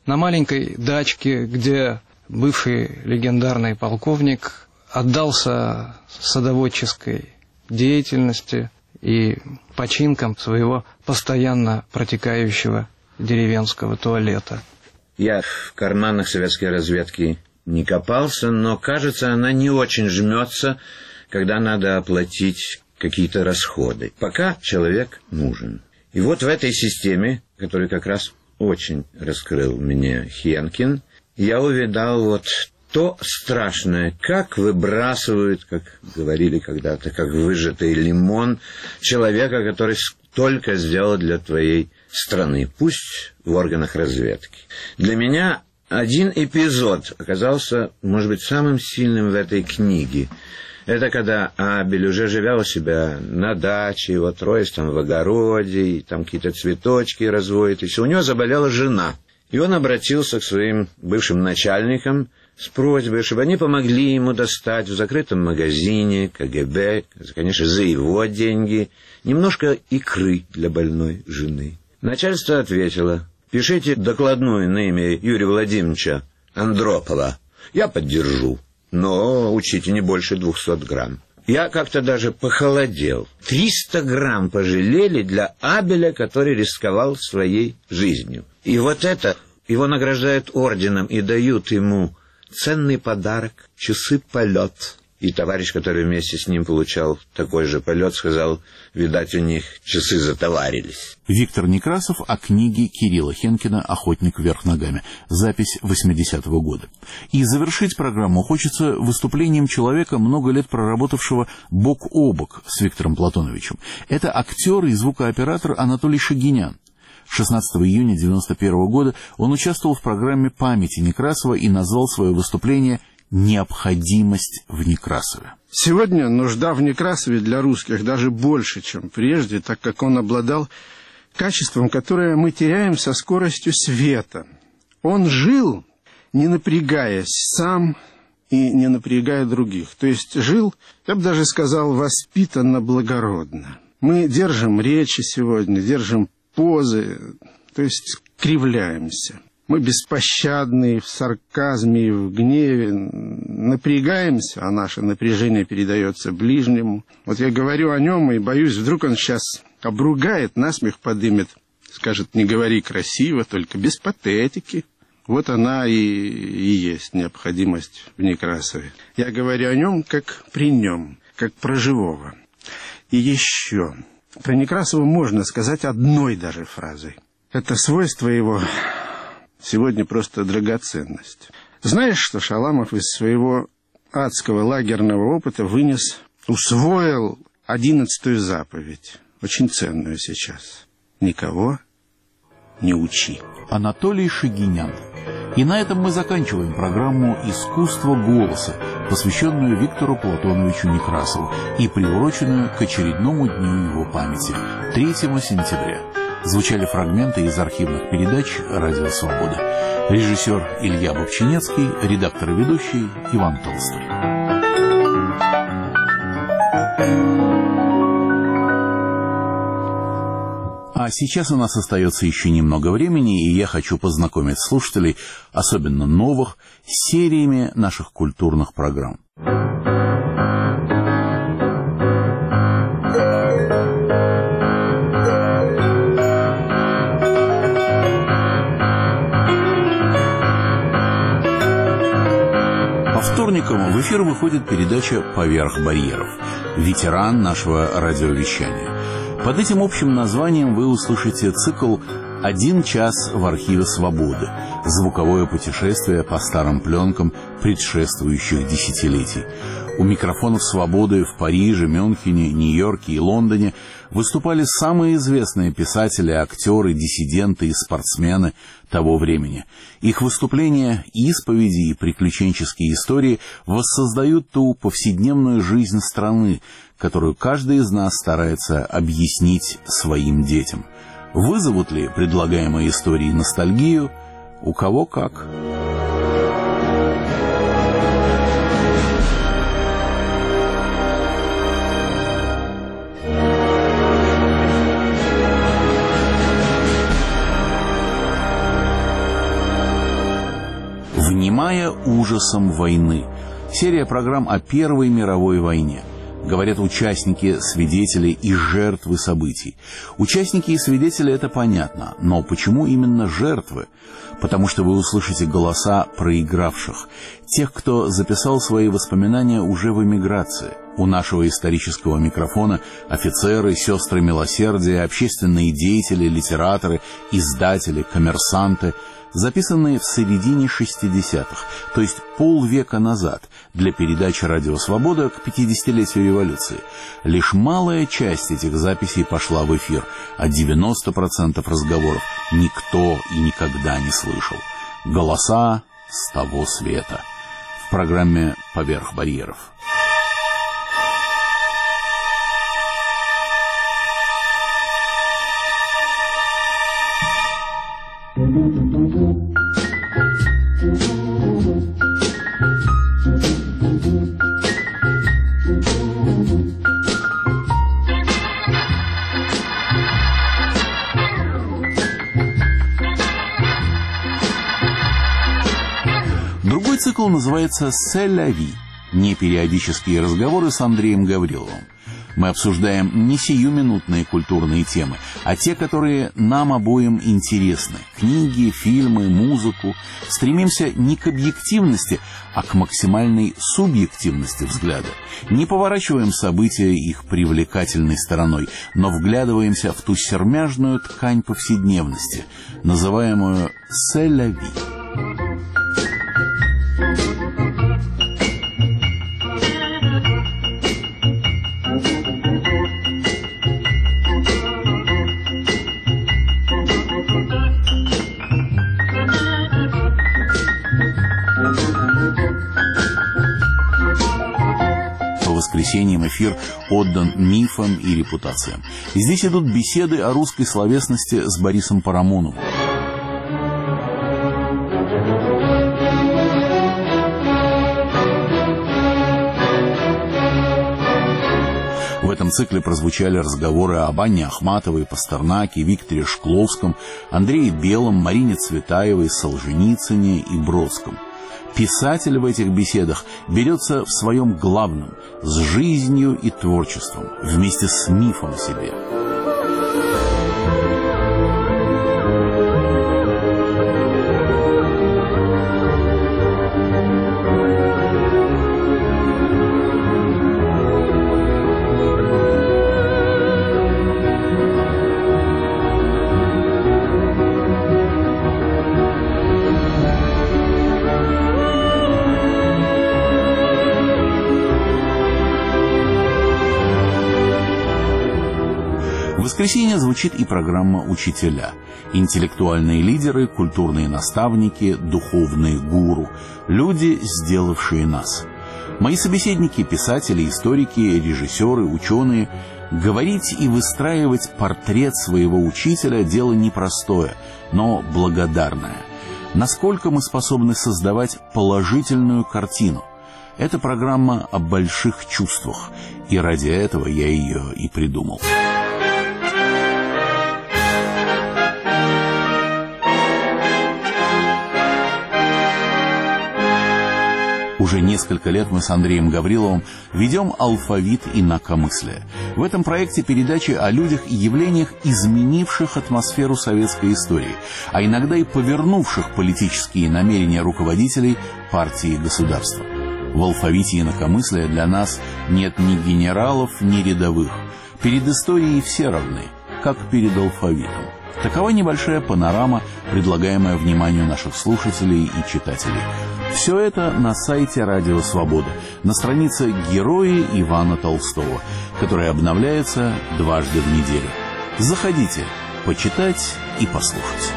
на маленькой дачке, где бывший легендарный полковник отдался садоводческой деятельности и починкам своего постоянно протекающего деревенского туалета. Я в карманах советской разведки не копался, но, кажется, она не очень жмется, когда надо оплатить какие-то расходы. Пока человек нужен. И вот в этой системе, которую как раз очень раскрыл мне Хенкин, я увидал вот то страшное, как выбрасывают, как говорили когда-то, как выжатый лимон, человека, который столько сделал для твоей страны, пусть в органах разведки. Для меня один эпизод оказался, может быть, самым сильным в этой книге. Это когда Абель, уже живя у себя на даче, его трое там в огороде, и там какие-то цветочки разводит, и все, у него заболела жена. И он обратился к своим бывшим начальникам с просьбой, чтобы они помогли ему достать в закрытом магазине ка гэ бэ, конечно, за его деньги, немножко икры для больной жены. Начальство ответило: пишите докладную на имя Юрия Владимировича Андропова. Я поддержу, но учите не больше двухсот грамм. Я как-то даже похолодел. триста грамм пожалели для Абеля, который рисковал своей жизнью. И вот это его награждают орденом и дают ему ценный подарок — часы полет. И товарищ, который вместе с ним получал такой же полет, сказал: видать, у них часы затоварились. Виктор Некрасов о книге Кирилла Хенкина «Охотник вверх ногами». Запись восьмидесятого года. И завершить программу хочется выступлением человека, много лет проработавшего бок о бок с Виктором Платоновичем. Это актер и звукооператор Анатолий Шагинян. шестнадцатого июня девяносто первого года он участвовал в программе «Памяти Некрасова» и назвал свое выступление «Необходимость в Некрасове». Сегодня нужда в Некрасове для русских даже больше, чем прежде, так как он обладал качеством, которое мы теряем со скоростью света. Он жил, не напрягаясь сам и не напрягая других. То есть жил, я бы даже сказал, воспитанно, благородно. Мы держим речи сегодня, держим позы, то есть кривляемся. Мы беспощадны в сарказме и в гневе, напрягаемся, а наше напряжение передается ближнему. Вот я говорю о нем и боюсь, вдруг он сейчас обругает, насмех подымет, скажет: не говори красиво, только без патетики. Вот она и, и есть необходимость в Некрасове. Я говорю о нем как при нем, как про живого. И еще. Про Некрасова можно сказать одной даже фразой. Это свойство его сегодня просто драгоценность. Знаешь, что Шаламов из своего адского лагерного опыта вынес, усвоил одиннадцатую заповедь, очень ценную сейчас: никого не учи. Анатолий Шагинян. И на этом мы заканчиваем программу «Искусство голоса», посвященную Виктору Платоновичу Некрасову и приуроченную к очередному дню его памяти, третьему сентября. Звучали фрагменты из архивных передач «Радио Свобода». Режиссер Илья Бобчинецкий, редактор и ведущий Иван Толстой. А сейчас у нас остается еще немного времени, и я хочу познакомить слушателей, особенно новых, с сериями наших культурных программ. По вторникам в эфир выходит передача «Поверх барьеров». Ветеран нашего радиовещания. Под этим общим названием вы услышите цикл «Один час в архиве Свободы». Звуковое путешествие по старым пленкам предшествующих десятилетий. У микрофонов «Свободы» в Париже, Мюнхене, Нью-Йорке и Лондоне выступали самые известные писатели, актеры, диссиденты и спортсмены того времени. Их выступления, исповеди и приключенческие истории воссоздают ту повседневную жизнь страны, которую каждый из нас старается объяснить своим детям. Вызовут ли предлагаемые истории ностальгию? У кого как. «Внимая ужасом войны». Серия программ о Первой мировой войне. Говорят участники, свидетели и жертвы событий. Участники и свидетели — это понятно, но почему именно жертвы? Потому что вы услышите голоса проигравших, тех, кто записал свои воспоминания уже в эмиграции. У нашего исторического микрофона офицеры, сестры милосердия, общественные деятели, литераторы, издатели, коммерсанты, записанные в середине шестидесятых, то есть полвека назад, для передачи «Радио Свобода» к пятидесятилетию революции. Лишь малая часть этих записей пошла в эфир, а девяносто процентов разговоров никто и никогда не слышал. Голоса с того света. В программе «Поверх барьеров». Другой цикл называется «C'est la vie» – непериодические разговоры с Андреем Гавриловым. Мы обсуждаем не сиюминутные культурные темы, а те, которые нам обоим интересны – книги, фильмы, музыку. Стремимся не к объективности, а к максимальной субъективности взгляда. Не поворачиваем события их привлекательной стороной, но вглядываемся в ту сермяжную ткань повседневности, называемую «C'est la vie». По воскресеньям эфир отдан мифам и репутациям. И здесь идут беседы о русской словесности с Борисом Парамоновым. В этом цикле прозвучали разговоры об Анне Ахматовой, Пастернаке, Викторе Шкловском, Андрее Белом, Марине Цветаевой, Солженицыне и Бродском. Писатель в этих беседах берется в своем главном – с жизнью и творчеством, вместе с мифом о себе. В воскресенье звучит и программа «Учителя». Интеллектуальные лидеры, культурные наставники, духовные гуру. Люди, сделавшие нас. Мои собеседники – писатели, историки, режиссеры, ученые. Говорить и выстраивать портрет своего учителя – дело непростое, но благодарное. Насколько мы способны создавать положительную картину? Это программа о больших чувствах, и ради этого я ее и придумал. Уже несколько лет мы с Андреем Гавриловым ведем алфавит инакомыслия. В этом проекте передачи о людях и явлениях, изменивших атмосферу советской истории, а иногда и повернувших политические намерения руководителей партии и государства. В алфавите инакомыслия для нас нет ни генералов, ни рядовых. Перед историей все равны, как перед алфавитом. Такова небольшая панорама, предлагаемая вниманию наших слушателей и читателей. Все это на сайте «Радио Свобода», на странице «Герои Ивана Толстого», которая обновляется дважды в неделю. Заходите, почитать и послушать.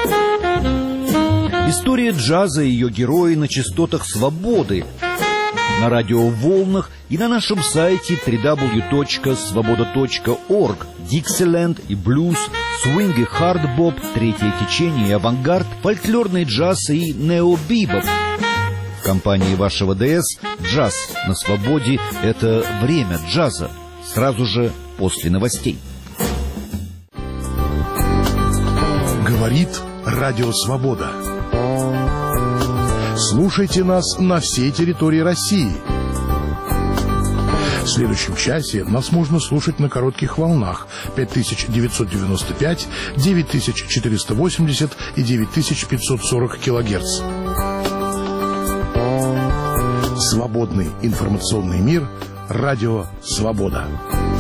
История джаза и ее герои на частотах свободы. на радиоволнах и на нашем сайте дабл ю дабл ю дабл ю точка свобода точка орг. Диксиленд и блюз, свинг и хардбоп, третье течение и авангард, фольклорный джаз и необибоп. В компании вашего ДС «Джаз на свободе» — это время джаза, сразу же после новостей. Говорит Радио Свобода. Слушайте нас на всей территории России. В следующем часе нас можно слушать на коротких волнах пять тысяч девятьсот девяносто пять, девять тысяч четыреста восемьдесят и девять тысяч пятьсот сорок килогерц. Свободный информационный мир. Радио Свобода.